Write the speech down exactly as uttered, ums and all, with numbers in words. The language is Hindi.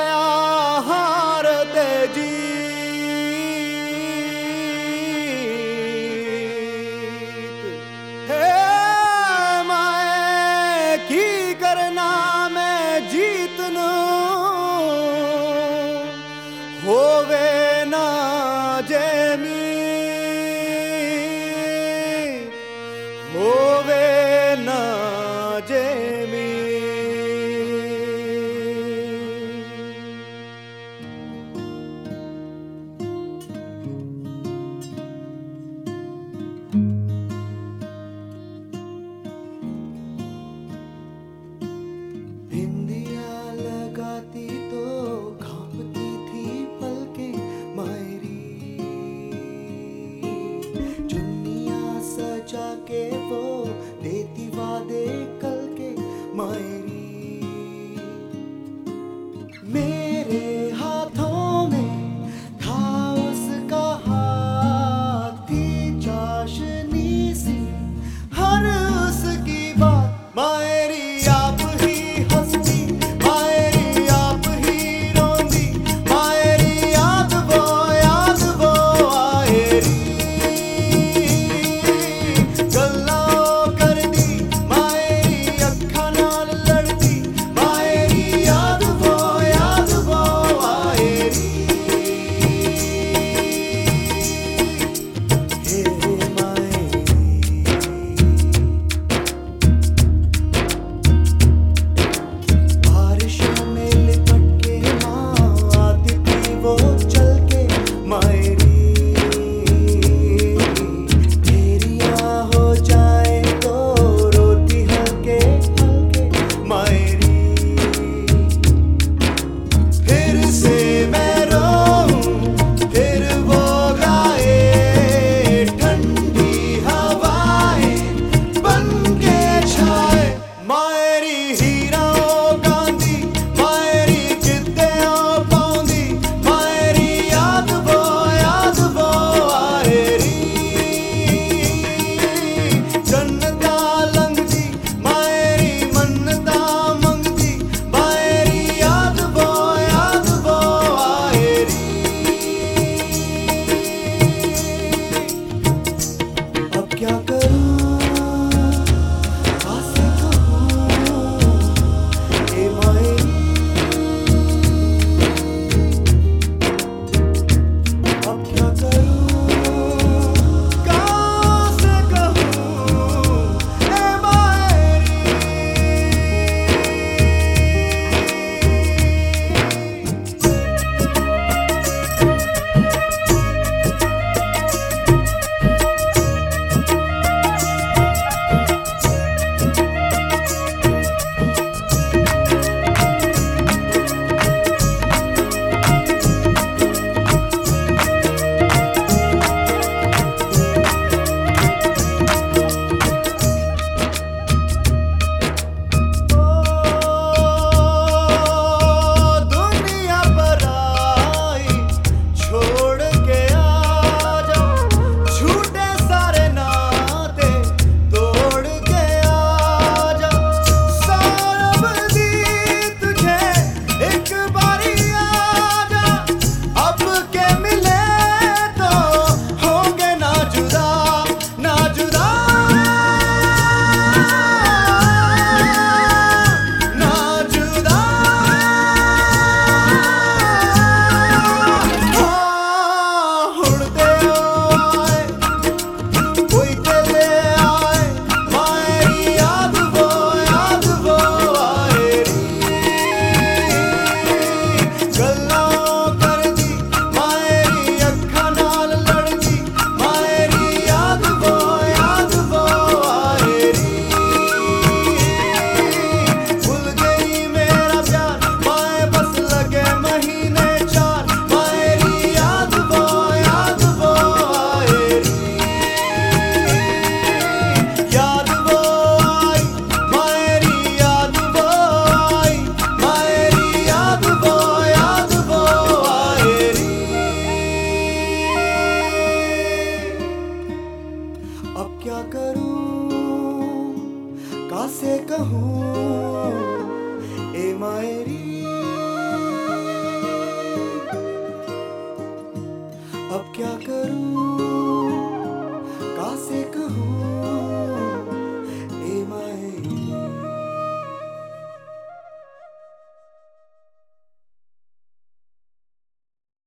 गया हार तेजी हे माए की करना मैं जीतनू होवे ना जेमी होवे ना जेमी बिंदिया लगाती तो कांपती थी पलकें मायरी चुन्नियां सजा के वो देती वादे कल के मायरी मेरे हाथों में था उसका हाथ थी चाशनी सी हर उसकी बात मायरी आप ही हंसती मायरी आप ही रोंदी मायरी याद वो याद वो आएरी गल्ला कर दी मायरी अखा नाल लड़दी मायरी याद वो याद वो आएरी हे मायरी बारिशों में लिपट के माँ आती थी वो चल के मायरी तेरियां हो जाए तो रोती हल्के हल्के मायरी फिर से मैं रोऊं फिर वो गाए ठंडी हवाएं बन के छाए मायरी हीरा गांधी मायरी किते पाउंदी मायरी याद वो याद वो आएरी जन्नता लंघदी मायरी मन्नता मंगदी मायरी याद वो याद वो आएरी अब क्या करूं आसे कहूं ए मायरी अब क्या करूं कहाँ से कहूं ए मायरी दुनिया पर आई छोड़ के आजा झूठे सारे नाते तोड़ के आजा सौरभ दी तुझे एक बारी आजा अब के मिले तो होंगे ना जुदा ना जुदा ना जुदा हाँ हुड़दे आए कोई तेरे आए मायरी याद वो याद वो आएरी गल्ला कर दी मायरी अखा नाल लड़दी मायरी याद वो याद वो आएरी भूल गई मेरा प्यार माए बस लगे महीने चार मायरी याद वो याद वो आएरी याद वो आई मायरी याद वो आई मायरी याद वो याद वो आएरी अब क्या करूं कासे कहूं ए मायरी अब क्या करूं